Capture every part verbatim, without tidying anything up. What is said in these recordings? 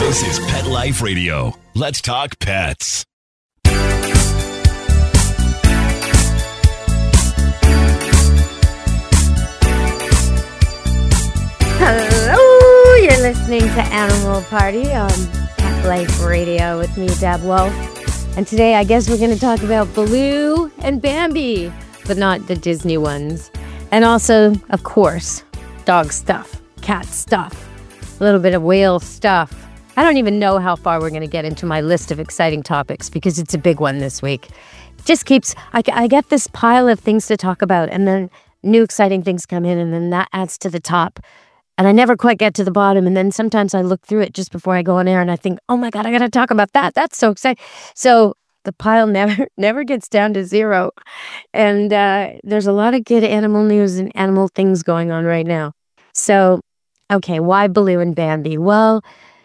This is Pet Life Radio. Let's talk pets. Hello, you're listening to Animal Party on Pet Life Radio with me, Deb Wolf. And today, I guess we're going to talk about Baloo and Bambi, but not the Disney ones. And also, of course, dog stuff, cat stuff, a little bit of whale stuff. I don't even know how far we're going to get into my list of exciting topics because it's a big one this week. Just keeps, I, I get this pile of things to talk about, and then new exciting things come in, and then that adds to the top. And I never quite get to the bottom, and then sometimes I look through it just before I go on air, and I think, oh my God, I got to talk about that. That's so exciting. So the pile never never gets down to zero. And uh, there's a lot of good animal news and animal things going on right now. So, okay, why Baloo and Bambi? Well,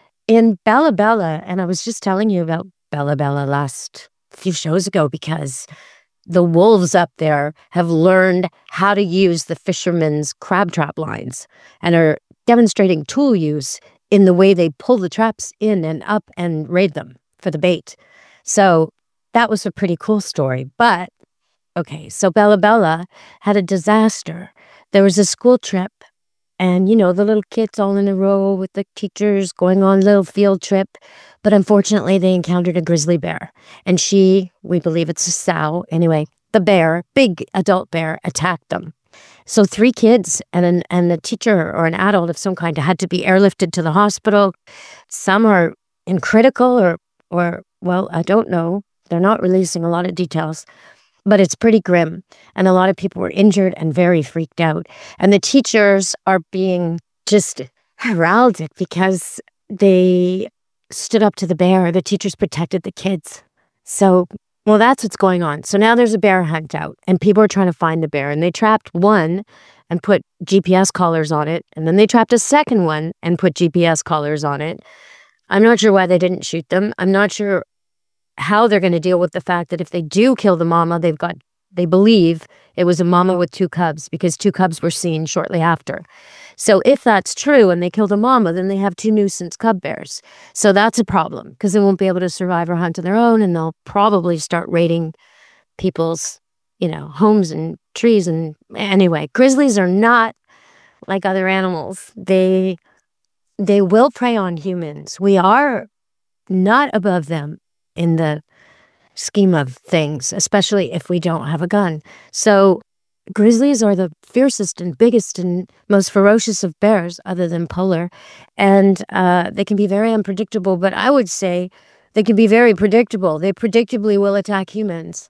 in Bella Bella, and I was just telling you about Bella Bella last few shows ago because the wolves up there have learned how to use the fishermen's crab trap lines and are demonstrating tool use in the way they pull the traps in and up and raid them for the bait. So that was a pretty cool story. But, okay, so Bella Bella had a disaster. There was a school trip. And, you know, the little kids all in a row with the teachers going on a little field trip. But unfortunately, they encountered a grizzly bear. And she, we believe it's a sow, anyway, the bear, big adult bear, attacked them. So three kids and an, and a teacher or an adult of some kind had to be airlifted to the hospital. Some are in critical or, or well, I don't know. They're not releasing a lot of details. But it's pretty grim, and a lot of people were injured and very freaked out. And the teachers are being just heralded because they stood up to the bear. The teachers protected the kids. So, well, that's what's going on. So now there's a bear hunt out, and people are trying to find the bear. And they trapped one and put G P S collars on it, and then they trapped a second one and put G P S collars on it. I'm not sure why they didn't shoot them. I'm not sure how they're going to deal with the fact that if they do kill the mama, they've got, they believe it was a mama with two cubs because two cubs were seen shortly after. So if that's true and they killed a mama, then they have two nuisance cub bears. So that's a problem because they won't be able to survive or hunt on their own, and they'll probably start raiding people's, you know, homes and trees. And anyway, grizzlies are not like other animals. They, they will prey on humans. We are not above them in the scheme of things, especially if we don't have a gun. So grizzlies are the fiercest and biggest and most ferocious of bears other than polar. And uh, they can be very unpredictable, but I would say they can be very predictable. They predictably will attack humans.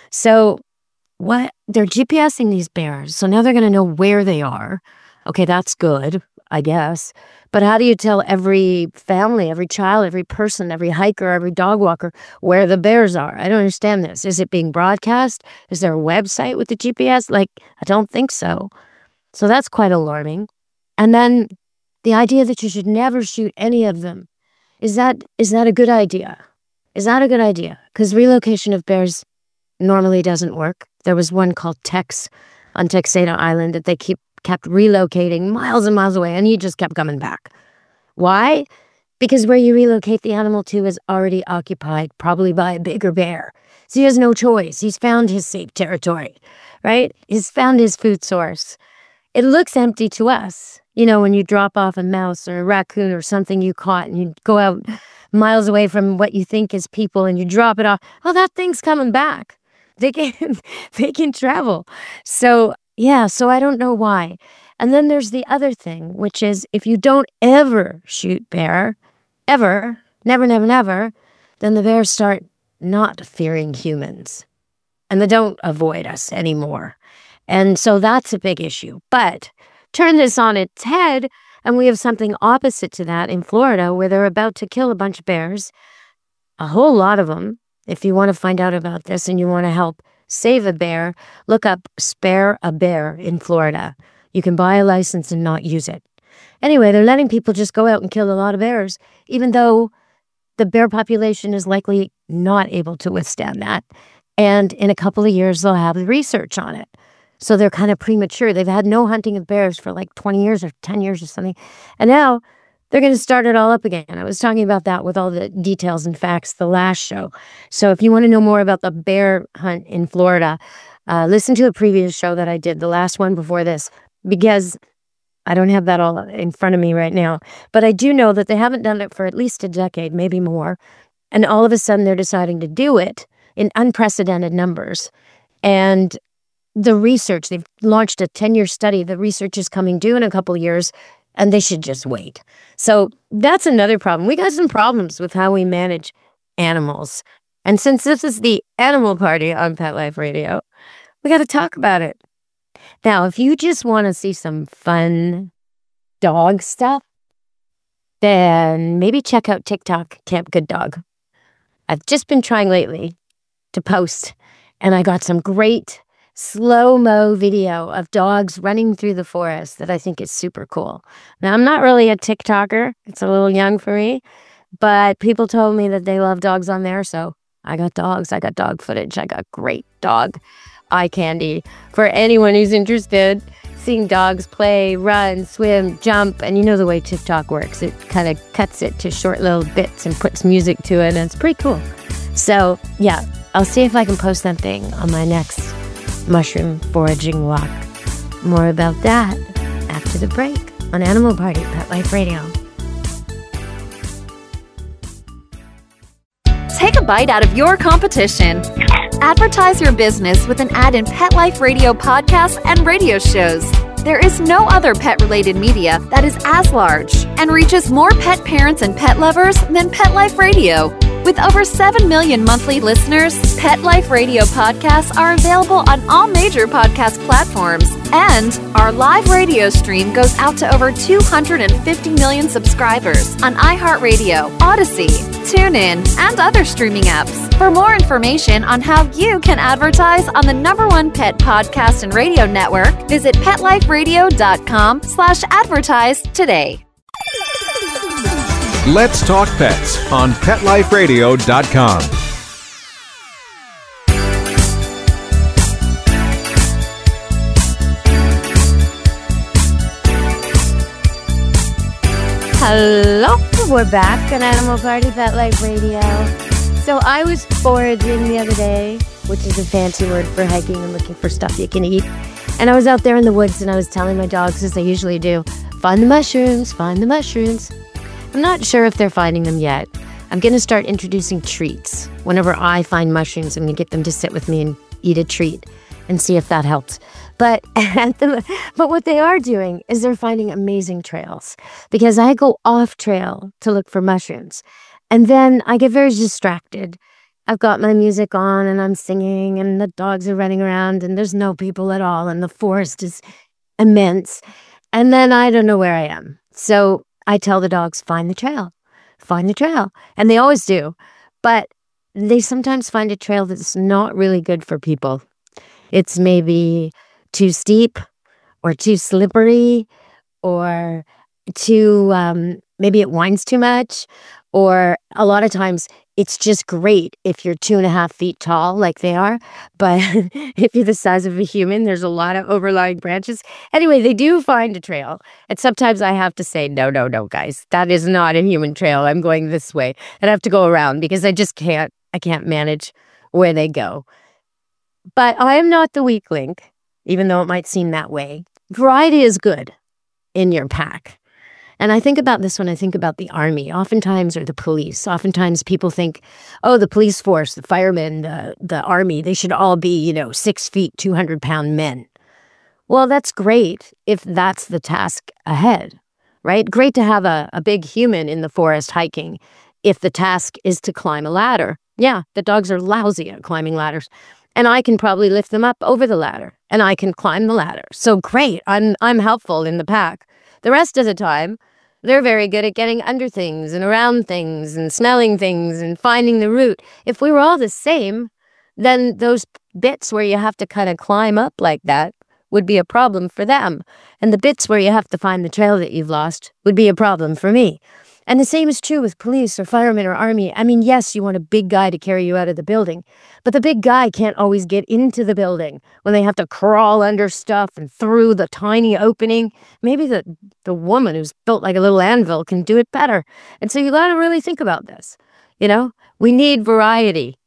So what they're GPSing these bears. So now they're going to know where they are. Okay, that's good, I guess. But how do you tell every family, every child, every person, every hiker, every dog walker where the bears are? I don't understand this. Is it being broadcast? Is there a website with the G P S? Like, I don't think so. So that's quite alarming. And then the idea that you should never shoot any of them. Is that is that a good idea? Is that a good idea? Because relocation of bears normally doesn't work. There was one called Tex on Texada Island that they keep kept relocating miles and miles away, and he just kept coming back. Why? Because where you relocate the animal to is already occupied, probably by a bigger bear. So he has no choice. He's found his safe territory, right? He's found his food source. It looks empty to us. You know, when you drop off a mouse or a raccoon or something you caught and you go out miles away from what you think is people and you drop it off, oh, that thing's coming back. They can, they can travel. So yeah, so I don't know why. And then there's the other thing, which is if you don't ever shoot bear, ever, never, never, never, then the bears start not fearing humans. And they don't avoid us anymore. And so that's a big issue. But turn this on its head, and we have something opposite to that in Florida, where they're about to kill a bunch of bears, a whole lot of them. If you want to find out about this and you want to help save a bear, look up Spare a Bear in Florida. You can buy a license and not use it. Anyway, they're letting people just go out and kill a lot of bears, even though the bear population is likely not able to withstand that. And in a couple of years, they'll have research on it. So they're kind of premature. They've had no hunting of bears for like twenty years or ten years or something. And now they're going to start it all up again. I was talking about that with all the details and facts the last show. So if you want to know more about the bear hunt in Florida, uh, listen to a previous show that I did, the last one before this, because I don't have that all in front of me right now. But I do know that they haven't done it for at least a decade, maybe more. And all of a sudden they're deciding to do it in unprecedented numbers. And the research, they've launched a ten-year study. The research is coming due in a couple years, and they should just wait. So that's another problem. We got some problems with how we manage animals. And since this is the Animal Party on Pet Life Radio, we got to talk about it. Now, if you just want to see some fun dog stuff, then maybe check out TikTok, Camp Good Dog. I've just been trying lately to post, and I got some great slow-mo video of dogs running through the forest that I think is super cool. Now, I'm not really a TikToker. It's a little young for me, but people told me that they love dogs on there, so I got dogs. I got dog footage. I got great dog eye candy for anyone who's interested. Seeing dogs play, run, swim, jump, and you know the way TikTok works. It kind of cuts it to short little bits and puts music to it, and it's pretty cool. So, yeah, I'll see if I can post something on my next mushroom foraging walk. More about that after the break on Animal Party Pet Life Radio. Take a bite out of your competition. Advertise your business with an ad in Pet Life Radio podcasts and radio shows. There is no other pet-related media that is as large and reaches more pet parents and pet lovers than Pet Life Radio. With over seven million monthly listeners, Pet Life Radio podcasts are available on all major podcast platforms. And our live radio stream goes out to over two hundred fifty million subscribers on iHeartRadio, Odyssey, TuneIn, and other streaming apps. For more information on how you can advertise on the number one pet podcast and radio network, visit PetLifeRadio.com slash advertise today. Let's Talk Pets on Pet Life Radio dot com. Hello, we're back on Animal Party Pet Life Radio. So I was foraging the other day, which is a fancy word for hiking and looking for stuff you can eat. And I was out there in the woods and I was telling my dogs, as I usually do, find the mushrooms, find the mushrooms. I'm not sure if they're finding them yet. I'm going to start introducing treats. Whenever I find mushrooms, I'm going to get them to sit with me and eat a treat and see if that helps. But at the, but what they are doing is they're finding amazing trails, because I go off trail to look for mushrooms. And then I get very distracted. I've got my music on and I'm singing and the dogs are running around and there's no people at all and the forest is immense. And then I don't know where I am. So I tell the dogs, find the trail, find the trail. And they always do. But they sometimes find a trail that's not really good for people. It's maybe too steep or too slippery or too, um, maybe it winds too much. Or a lot of times it's just great if you're two and a half feet tall like they are. But if you're the size of a human, there's a lot of overlying branches. Anyway, they do find a trail. And sometimes I have to say, no, no, no, guys, that is not a human trail. I'm going this way. And I have to go around because I just can't, I can't manage where they go. But I am not the weak link, even though it might seem that way. Variety is good in your pack. And I think about this when I think about the army, oftentimes, or the police. Oftentimes people think, oh, the police force, the firemen, the, the army, they should all be, you know, six feet, two hundred pound men. Well, that's great if that's the task ahead, right? Great to have a, a big human in the forest hiking if the task is to climb a ladder. Yeah, the dogs are lousy at climbing ladders. And I can probably lift them up over the ladder, and I can climb the ladder. So great, I'm I'm helpful in the pack. The rest of the time, they're very good at getting under things and around things and smelling things and finding the route. If we were all the same, then those bits where you have to kind of climb up like that would be a problem for them. And the bits where you have to find the trail that you've lost would be a problem for me. And the same is true with police or firemen or army. I mean, yes, you want a big guy to carry you out of the building, but the big guy can't always get into the building when they have to crawl under stuff and through the tiny opening. Maybe the, the woman who's built like a little anvil can do it better. And so you got to really think about this. You know, we need variety.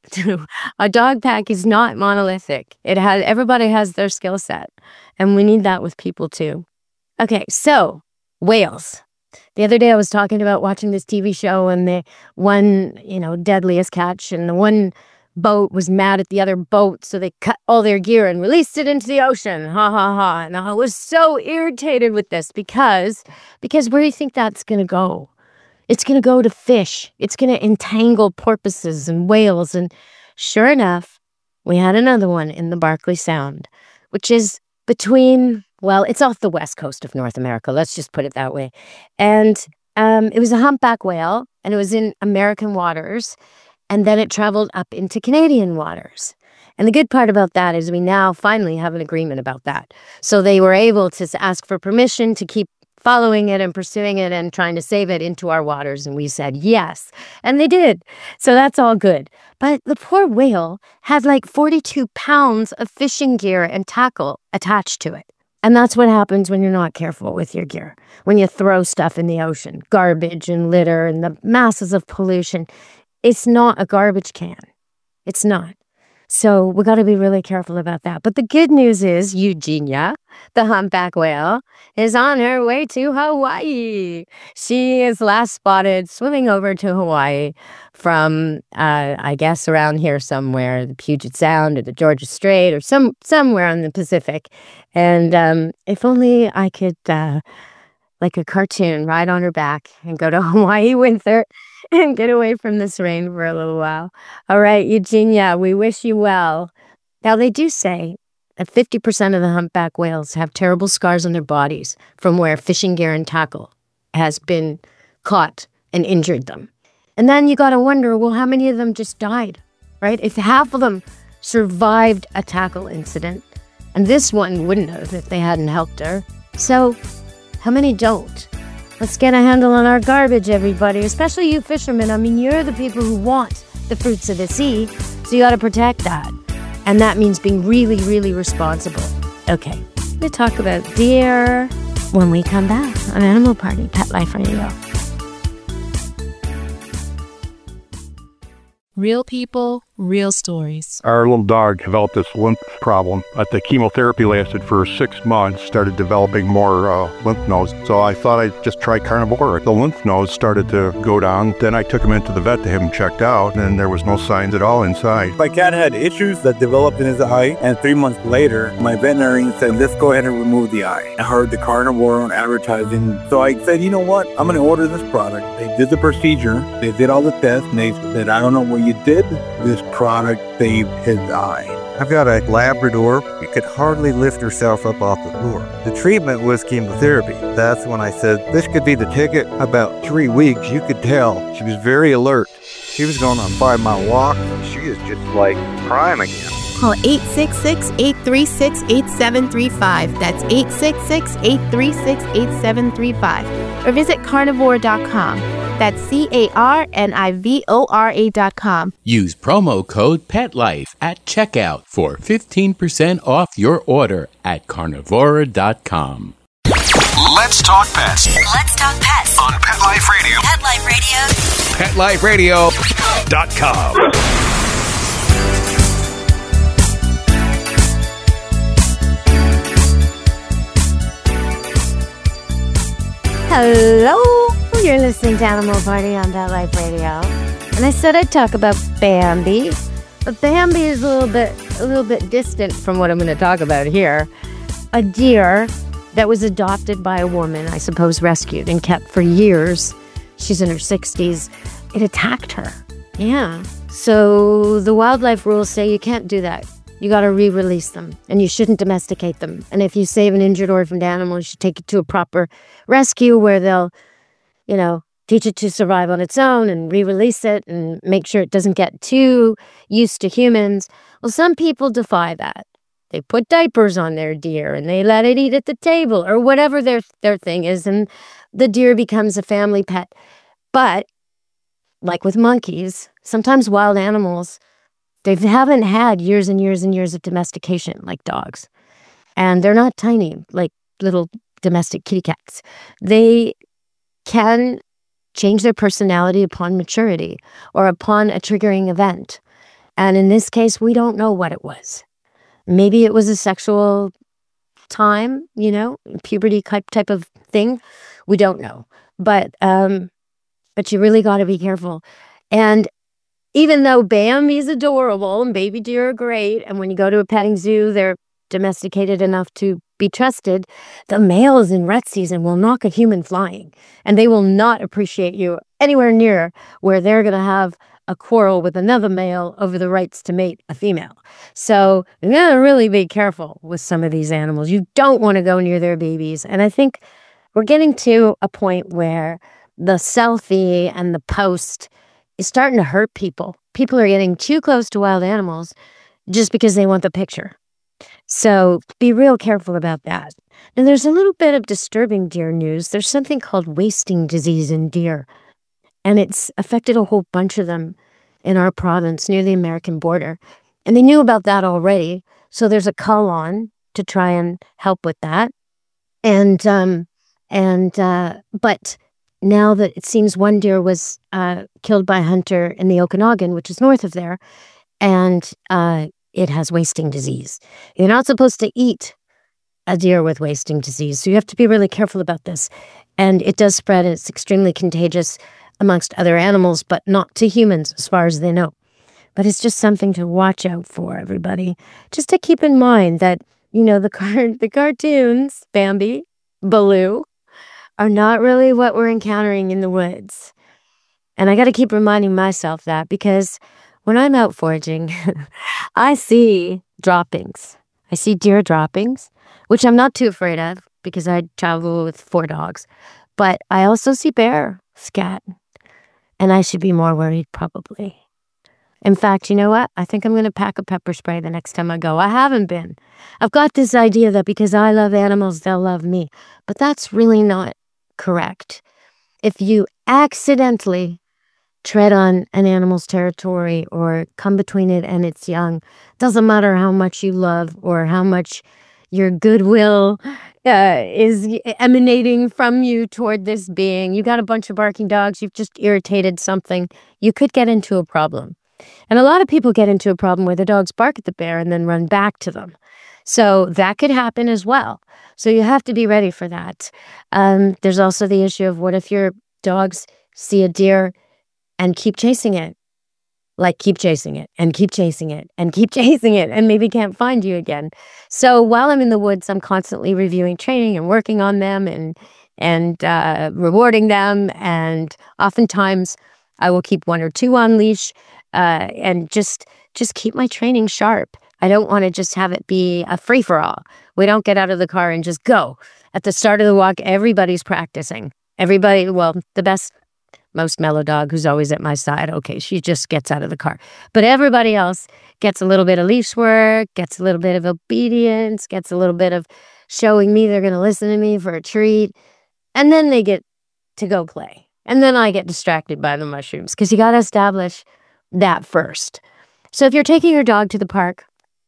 A dog pack is not monolithic. It has, everybody has their skill set, and we need that with people too. Okay, so whales. The other day I was talking about watching this T V show, and the one, you know, deadliest catch, and the one boat was mad at the other boat, so they cut all their gear and released it into the ocean. Ha ha ha. And I was so irritated with this because, because where do you think that's going to go? It's going to go to fish. It's going to entangle porpoises and whales. And sure enough, we had another one in the Barkley Sound, which is between, well, it's off the west coast of North America. Let's just put it that way. And um, it was a humpback whale, and it was in American waters. And then it traveled up into Canadian waters. And the good part about that is we now finally have an agreement about that. So they were able to ask for permission to keep following it and pursuing it and trying to save it into our waters. And we said yes. And they did. So that's all good. But the poor whale had like forty-two pounds of fishing gear and tackle attached to it. And that's what happens when you're not careful with your gear. When you throw stuff in the ocean, garbage and litter and the masses of pollution. It's not a garbage can. It's not. So we got to be really careful about that. But the good news is Eugenia, the humpback whale, is on her way to Hawaii. She is last spotted swimming over to Hawaii from, uh, I guess, around here somewhere, the Puget Sound or the Georgia Strait or some somewhere in the Pacific. And um, if only I could, uh, like a cartoon, ride on her back and go to Hawaii with her and get away from this rain for a little while. All right, Eugenia, we wish you well. Now, they do say that fifty percent of the humpback whales have terrible scars on their bodies from where fishing gear and tackle has been caught and injured them. And then you got to wonder, well, how many of them just died, right? If half of them survived a tackle incident, and this one wouldn't have if they hadn't helped her. So how many don't? Let's get a handle on our garbage, everybody, especially you fishermen. I mean, you're the people who want the fruits of the sea, so you got to protect that. And that means being really, really responsible. Okay, we'll talk about deer when we come back on Animal Party, Pet Life Radio. Real people, real stories. Our little dog developed this lymph problem. But the chemotherapy lasted for six months, started developing more uh, lymph nodes. So I thought I'd just try Carnivora. The lymph nodes started to go down. Then I took him into the vet to have him checked out, and there was no signs at all inside. My cat had issues that developed in his eye, and three months later, my veterinarian said, let's go ahead and remove the eye. I heard the Carnivora on advertising, so I said, you know what? I'm going to order this product. They did the procedure. They did all the tests, and they said, I don't know what you did. This product saved his eye. I've got a Labrador. She could hardly lift herself up off the floor. The treatment was chemotherapy. That's when I said, this could be the ticket. About three weeks, you could tell she was very alert. She was going on a five-mile walk. She is just like prime again. Call eight six six, eight three six, eight seven three five. That's eight six six, eight three six, eight seven three five. Or visit carnivora dot com. That's C A R N I V O R A dot com. Use promo code PETLIFE at checkout for fifteen percent off your order at carnivora dot com. Let's talk pets. Let's talk pets On Pet Life Radio. Pet Life Radio. pet life radio dot com. Hello, you're listening to Animal Party on Pet Life Radio. And I said I'd talk about Bambi, but Bambi is a little bit a little bit distant from what I'm going to talk about here. A deer that was adopted by a woman, I suppose rescued and kept for years. She's in her sixties. It attacked her. Yeah. So the wildlife rules say you can't do that. You got to re-release them, and you shouldn't domesticate them. And if you save an injured or orphaned animal, you should take it to a proper rescue where they'll, you know, teach it to survive on its own and re-release it and make sure it doesn't get too used to humans. Well, some people defy that. They put diapers on their deer and they let it eat at the table or whatever their their thing is, and the deer becomes a family pet. But like with monkeys, sometimes wild animals, they haven't had years and years and years of domestication like dogs. And they're not tiny like little domestic kitty cats. They can change their personality upon maturity or upon a triggering event. And in this case, we don't know what it was. Maybe it was a sexual time, you know, puberty type type of thing. We don't know. But um, but you really got to be careful. And even though Bambi's adorable and baby deer are great, and when you go to a petting zoo, they're domesticated enough to be trusted, the males in rut season will knock a human flying, and they will not appreciate you anywhere near where they're going to have a quarrel with another male over the rights to mate a female. So you got to really be careful with some of these animals. You don't want to go near their babies. And I think we're getting to a point where the selfie and the post is starting to hurt people. People are getting too close to wild animals just because they want the picture. So be real careful about that. Now, there's a little bit of disturbing deer news. There's something called wasting disease in deer, and it's affected a whole bunch of them in our province near the American border. And they knew about that already, so there's a call on to try and help with that. And um, and uh, but now that it seems one deer was uh, killed by a hunter in the Okanagan, which is north of there, and uh, it has wasting disease. You're not supposed to eat a deer with wasting disease, so you have to be really careful about this. And it does spread, and it's extremely contagious amongst other animals, but not to humans as far as they know. But it's just something to watch out for, everybody. Just to keep in mind that, you know, the car- the cartoons, Bambi, Baloo, are not really what we're encountering in the woods. And I got to keep reminding myself that, because when I'm out foraging, I see droppings. I see deer droppings, which I'm not too afraid of because I travel with four dogs. But I also see bear scat, and I should be more worried probably. In fact, you know what? I think I'm going to pack a pepper spray the next time I go. I haven't been. I've got this idea that because I love animals, they'll love me. But that's really not correct. If you accidentally tread on an animal's territory or come between it and its young, doesn't matter how much you love or how much your goodwill uh, is emanating from you toward this being. You got a bunch of barking dogs, you've just irritated something, you could get into a problem. And a lot of people get into a problem where the dogs bark at the bear and then run back to them. So that could happen as well. So you have to be ready for that. Um, there's also the issue of what if your dogs see a deer and keep chasing it? Like keep chasing it and keep chasing it and keep chasing it and maybe can't find you again. So while I'm in the woods, I'm constantly reviewing training and working on them and and uh, rewarding them. And oftentimes I will keep one or two on leash uh, and just just keep my training sharp. I don't want to just have it be a free-for-all. We don't get out of the car and just go. At the start of the walk, everybody's practicing. Everybody, well, the best, most mellow dog who's always at my side, okay, she just gets out of the car. But everybody else gets a little bit of leash work, gets a little bit of obedience, gets a little bit of showing me they're going to listen to me for a treat. And then they get to go play. And then I get distracted by the mushrooms because you got to establish that first. So if you're taking your dog to the park,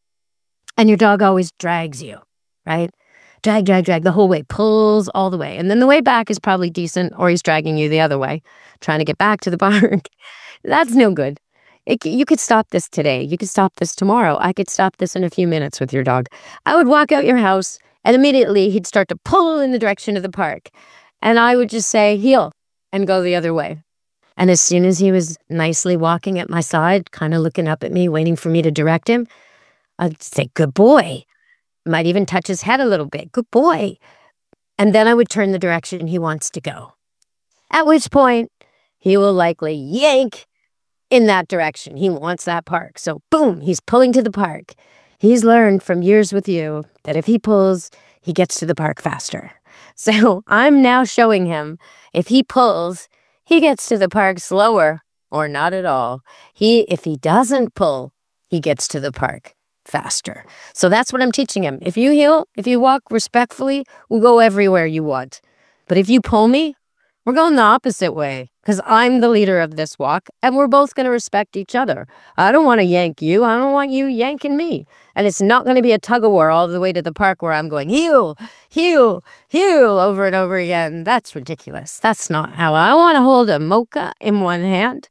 and your dog always drags you, right? Drag, drag, drag the whole way, pulls all the way. And then the way back is probably decent, or he's dragging you the other way, trying to get back to the park. That's no good. It, you could stop this today. You could stop this tomorrow. I could stop this in a few minutes with your dog. I would walk out your house, and immediately he'd start to pull in the direction of the park. And I would just say, heel, and go the other way. And as soon as he was nicely walking at my side, kind of looking up at me, waiting for me to direct him, I'd say, good boy. Might even touch his head a little bit. Good boy. And then I would turn the direction he wants to go. At which point, he will likely yank in that direction. He wants that park. So boom, he's pulling to the park. He's learned from years with you that if he pulls, he gets to the park faster. So I'm now showing him if he pulls, he gets to the park slower or not at all. He, if he doesn't pull, he gets to the park faster. So that's what I'm teaching him. If you heel, if you walk respectfully, we'll go everywhere you want. But if you pull me, We're going the opposite way because I'm the leader of this walk and we're both going to respect each other. I don't want to yank you. I don't want you yanking me. And it's not going to be a tug of war all the way to the park where I'm going heel, heel, heel over and over again. That's ridiculous. That's not how I want to hold a mocha in one hand,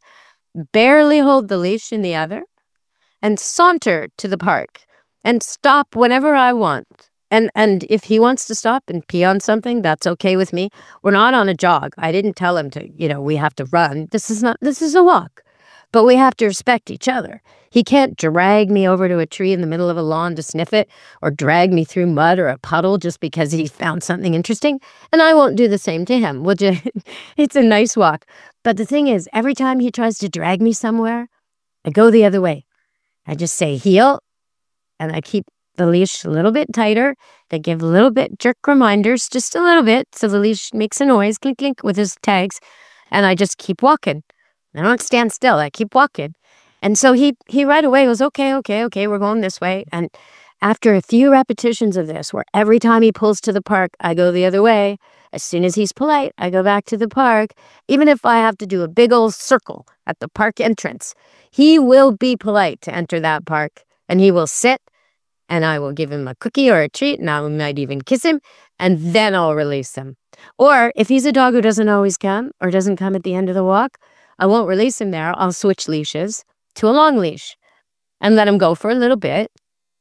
barely hold the leash in the other, and saunter to the park and stop whenever I want. And and if he wants to stop and pee on something, that's okay with me. We're not on a jog. I didn't tell him to, you know, we have to run. This is not, this is a walk. But we have to respect each other. He can't drag me over to a tree in the middle of a lawn to sniff it or drag me through mud or a puddle just because he found something interesting. And I won't do the same to him. We'll just, it's a nice walk. But the thing is, every time he tries to drag me somewhere, I go the other way. I just say heel and I keep the leash a little bit tighter. They give a little bit jerk reminders, just a little bit, so the leash makes a noise, clink, clink, with his tags, and I just keep walking. I don't stand still. I keep walking. And so he he right away goes, okay, okay, okay, we're going this way. And after a few repetitions of this, where every time he pulls to the park, I go the other way. As soon as he's polite, I go back to the park. Even if I have to do a big old circle at the park entrance, he will be polite to enter that park, and he will sit, and I will give him a cookie or a treat, and I might even kiss him, and then I'll release him. Or if he's a dog who doesn't always come or doesn't come at the end of the walk, I won't release him there. I'll switch leashes to a long leash and let him go for a little bit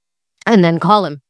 and then call him.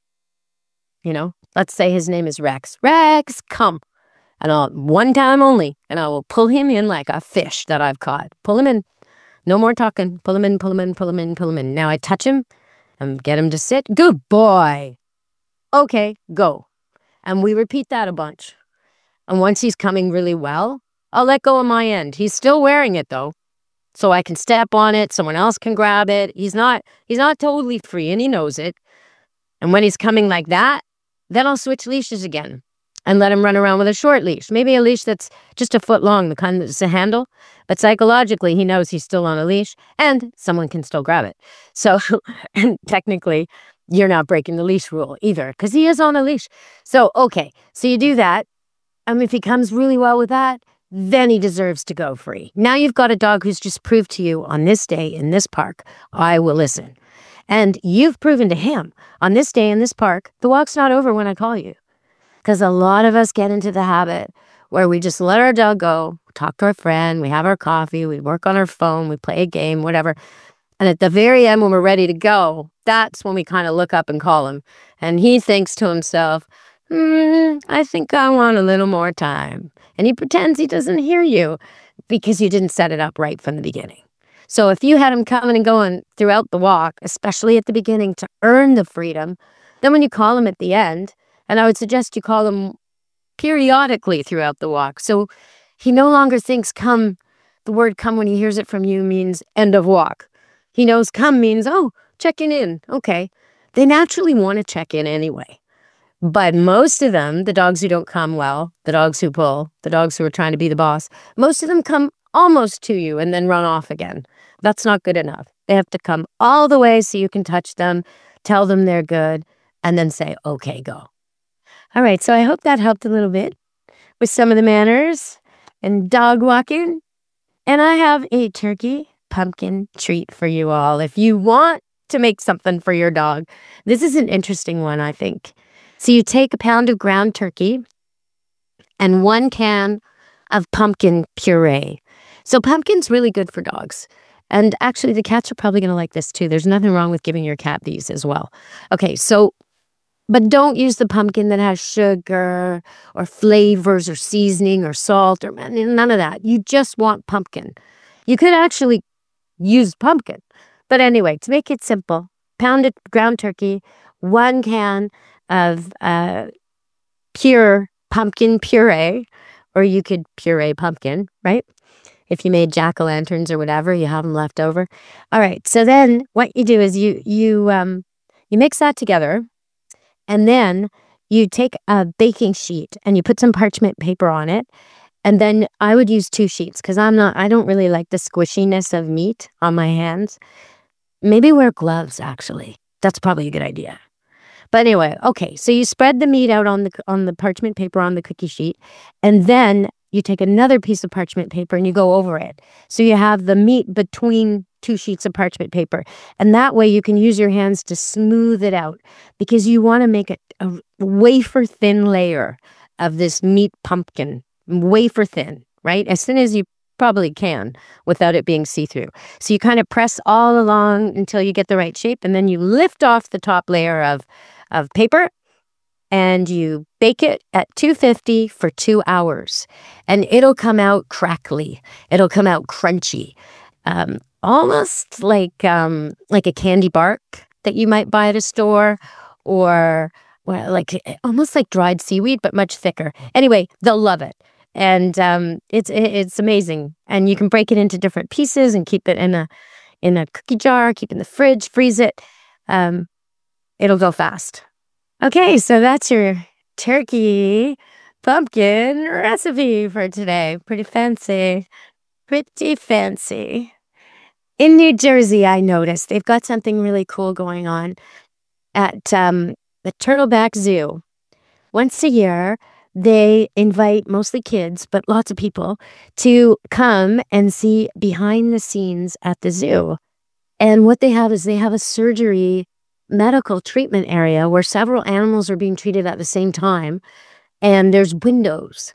You know, let's say his name is Rex. Rex, come. And I'll, one time only, and I will pull him in like a fish that I've caught. Pull him in. No more talking. Pull him in, pull him in, pull him in, pull him in. Now I touch him and get him to sit. Good boy. Okay, go. And we repeat that a bunch. And once he's coming really well, I'll let go on my end. He's still wearing it though. So I can step on it. Someone else can grab it. He's not, he's not totally free and he knows it. And when he's coming like that, then I'll switch leashes again and let him run around with a short leash. Maybe a leash that's just a foot long, the kind that's a handle. But psychologically, he knows he's still on a leash and someone can still grab it. So, and technically, you're not breaking the leash rule either because he is on a leash. So, okay, so you do that. And if he comes really well with that, then he deserves to go free. Now you've got a dog who's just proved to you on this day in this park, I will listen. And you've proven to him on this day in this park, the walk's not over when I call you. Because a lot of us get into the habit where we just let our dog go, talk to our friend, we have our coffee, we work on our phone, we play a game, whatever. And at the very end, when we're ready to go, that's when we kind of look up and call him. And he thinks to himself, hmm, I think I want a little more time. And he pretends he doesn't hear you because you didn't set it up right from the beginning. So if you had him coming and going throughout the walk, especially at the beginning to earn the freedom, then when you call him at the end, and I would suggest you call him periodically throughout the walk. So he no longer thinks come, the word come when he hears it from you means end of walk. He knows come means, oh, checking in. Okay. They naturally want to check in anyway. But most of them, the dogs who don't come well, the dogs who pull, the dogs who are trying to be the boss, most of them come almost to you and then run off again. That's not good enough. They have to come all the way so you can touch them, tell them they're good, and then say, okay, go. All right, so I hope that helped a little bit with some of the manners and dog walking. And I have a turkey pumpkin treat for you all. If you want to make something for your dog, this is an interesting one, I think. So you take a pound of ground turkey and one can of pumpkin puree. So pumpkin's really good for dogs. And actually, the cats are probably going to like this too. There's nothing wrong with giving your cat these as well. Okay, so, but don't use the pumpkin that has sugar or flavors or seasoning or salt or none of that. You just want pumpkin. You could actually use pumpkin. But anyway, to make it simple, pounded ground turkey, one can of uh, pure pumpkin puree, or you could puree pumpkin, right? If you made jack-o'-lanterns or whatever, you have them left over. All right, so then what you do is you you um you mix that together, and then you take a baking sheet and you put some parchment paper on it, and then I would use two sheets because I'm not I don't really like the squishiness of meat on my hands. Maybe wear gloves, actually. That's probably a good idea. But anyway, okay, so you spread the meat out on the on the parchment paper on the cookie sheet, and then you take another piece of parchment paper and you go over it. So you have the meat between two sheets of parchment paper. And that way you can use your hands to smooth it out because you want to make a, a wafer thin layer of this meat pumpkin, wafer thin, right? As thin as you probably can without it being see-through. So you kind of press all along until you get the right shape, and then you lift off the top layer of, of paper and you bake it at two fifty for two hours. And it'll come out crackly. It'll come out crunchy. Um, almost like um, like a candy bark that you might buy at a store, or well, like almost like dried seaweed, but much thicker. Anyway, they'll love it. And um, it's it's amazing. And you can break it into different pieces and keep it in a in a cookie jar, keep it in the fridge, freeze it. Um, it'll go fast. Okay, so that's your turkey pumpkin recipe for today. Pretty fancy. Pretty fancy. In New Jersey, I noticed they've got something really cool going on at um, the Turtleback Zoo. Once a year, they invite mostly kids, but lots of people, to come and see behind the scenes at the zoo. And what they have is they have a surgery medical treatment area where several animals are being treated at the same time. And there's windows.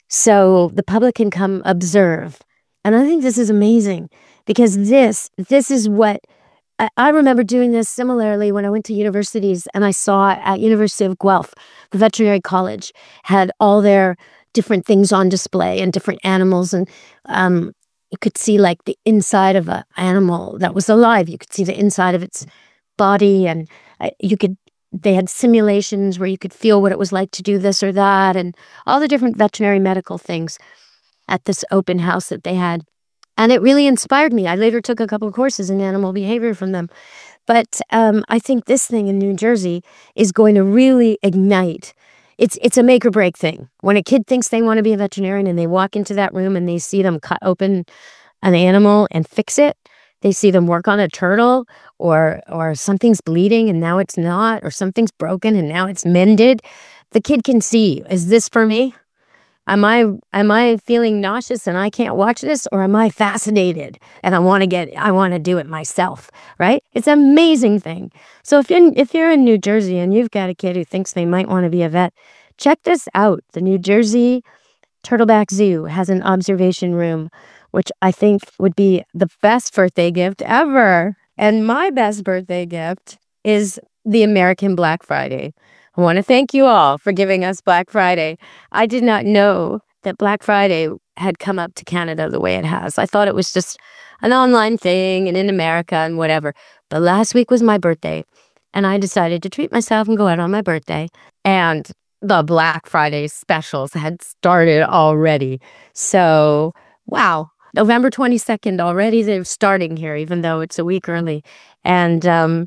So the public can come observe. And I think this is amazing because this, this is what, I, I remember doing this similarly when I went to universities, and I saw at University of Guelph, the veterinary college had all their different things on display and different animals. And um, you could see like the inside of an animal that was alive. You could see the inside of its body, and uh, you could, they had simulations where you could feel what it was like to do this or that, and all the different veterinary medical things at this open house that they had. And it really inspired me. I later took a couple of courses in animal behavior from them. But um, I think this thing in New Jersey is going to really ignite. It's it's a make or break thing. When a kid thinks they want to be a veterinarian and they walk into that room and they see them cut open an animal and fix it, they see them work on a turtle, or or something's bleeding and now it's not, or something's broken and now it's mended. The kid can see, is this for me? Am I am I feeling nauseous and I can't watch this, or am I fascinated and I want to get I want to do it myself, right? It's an amazing thing. So if you're if you're in New Jersey and you've got a kid who thinks they might want to be a vet, check this out. The New Jersey Turtleback Zoo has an observation room, which I think would be the best birthday gift ever. And my best birthday gift is the American Black Friday. I want to thank you all for giving us Black Friday. I did not know that Black Friday had come up to Canada the way it has. I thought it was just an online thing and in America and whatever. But last week was my birthday, and I decided to treat myself and go out on my birthday. And the Black Friday specials had started already. So, wow. November twenty-second already, they're starting here, even though it's a week early. And, um,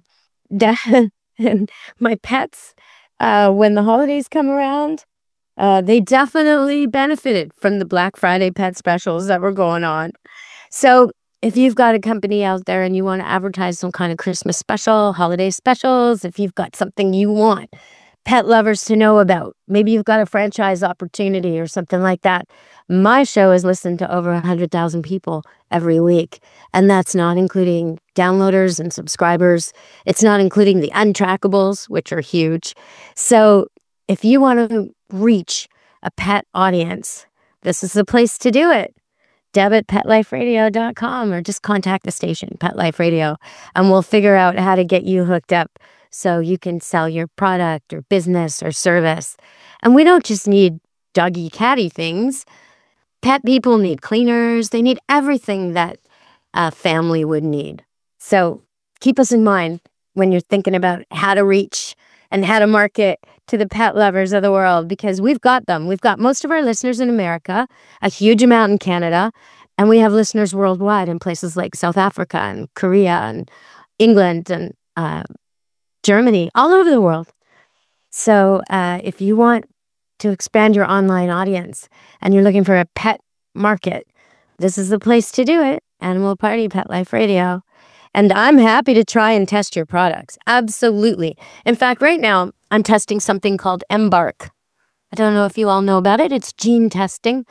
and my pets, Uh, when the holidays come around, uh, they definitely benefited from the Black Friday pet specials that were going on. So if you've got a company out there and you want to advertise some kind of Christmas special, holiday specials, if you've got something you want pet lovers to know about, maybe you've got a franchise opportunity or something like that, my show is listened to over one hundred thousand people every week. And that's not including downloaders and subscribers. It's not including the untrackables, which are huge. So if you want to reach a pet audience, this is the place to do it. Deb at pet life radio dot com, or just contact the station, Pet Life Radio, and we'll figure out how to get you hooked up so you can sell your product or business or service. And we don't just need doggy catty things. Pet people need cleaners. They need everything that a family would need. So keep us in mind when you're thinking about how to reach and how to market to the pet lovers of the world, because we've got them. We've got most of our listeners in America, a huge amount in Canada, and we have listeners worldwide in places like South Africa and Korea and England and uh, Germany, all over the world. So uh, if you want to expand your online audience and you're looking for a pet market, this is the place to do it. Animal Party, Pet Life Radio. And I'm happy to try and test your products. Absolutely. In fact, right now, I'm testing something called Embark. I don't know if you all know about it. It's gene testing.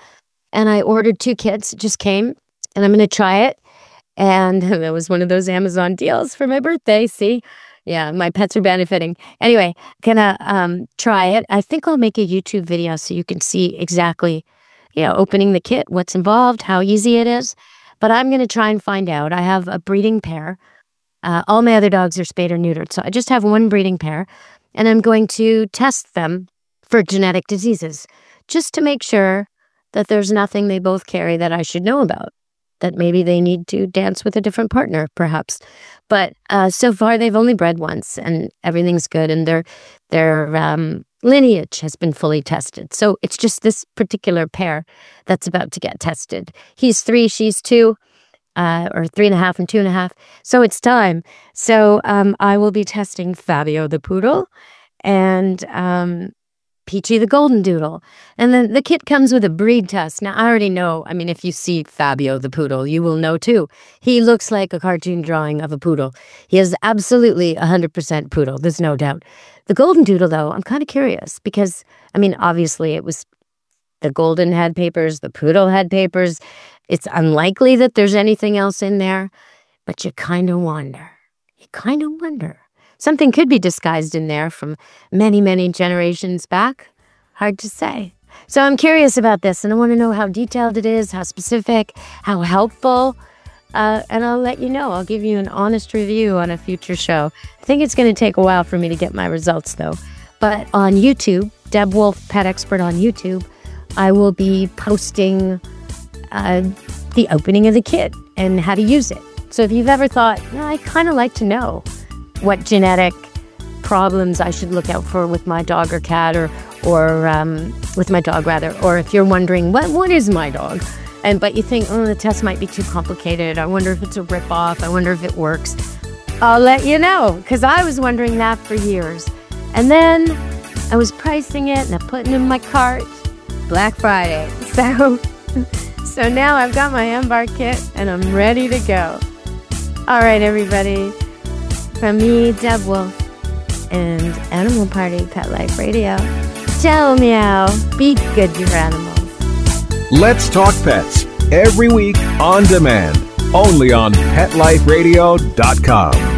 and I ordered two kits. It just came, and I'm going to try it. And that was one of those Amazon deals for my birthday. See? Yeah, my pets are benefiting. Anyway, gonna um, try it. I think I'll make a YouTube video so you can see exactly, you know, opening the kit, what's involved, how easy it is. But I'm going to try and find out. I have a breeding pair. Uh, all my other dogs are spayed or neutered, so I just have one breeding pair. And I'm going to test them for genetic diseases just to make sure that there's nothing they both carry that I should know about, that maybe they need to dance with a different partner, perhaps. But uh, so far, they've only bred once, and everything's good, and their their um, lineage has been fully tested. So it's just this particular pair that's about to get tested. He's three, she's two, uh, or three and a half and two and a half. So it's time. So um, I will be testing Fabio the poodle and um, Peachy the golden doodle. And then the kit comes with a breed test. Now, I already know, I mean, if you see Fabio the poodle, you will know too. He looks like a cartoon drawing of a poodle. He is absolutely one hundred percent poodle. There's no doubt. The golden doodle, though, I'm kind of curious because, I mean, obviously it was the golden had papers, the poodle had papers. It's unlikely that there's anything else in there, but you kind of wonder. You kind of wonder. Something could be disguised in there from many, many generations back. Hard to say. So I'm curious about this, and I want to know how detailed it is, how specific, how helpful, uh, and I'll let you know. I'll give you an honest review on a future show. I think it's going to take a while for me to get my results, though. But on YouTube, Deb Wolf, Pet Expert on YouTube, I will be posting uh, the opening of the kit and how to use it. So if you've ever thought, no, I kind of like to know what genetic problems I should look out for with my dog or cat, or or um, with my dog rather, or if you're wondering what what is my dog, and but you think, oh, the test might be too complicated. I wonder if it's a ripoff. I wonder if it works. I'll let you know, because I was wondering that for years, and then I was pricing it and I put it in my cart. Black Friday, so so now I've got my Embark kit and I'm ready to go. All right, everybody. From me, Deb Wolf, and Animal Party Pet Life Radio. Ciao, meow. Be good to your animals. Let's Talk Pets, every week on demand, only on pet life radio dot com.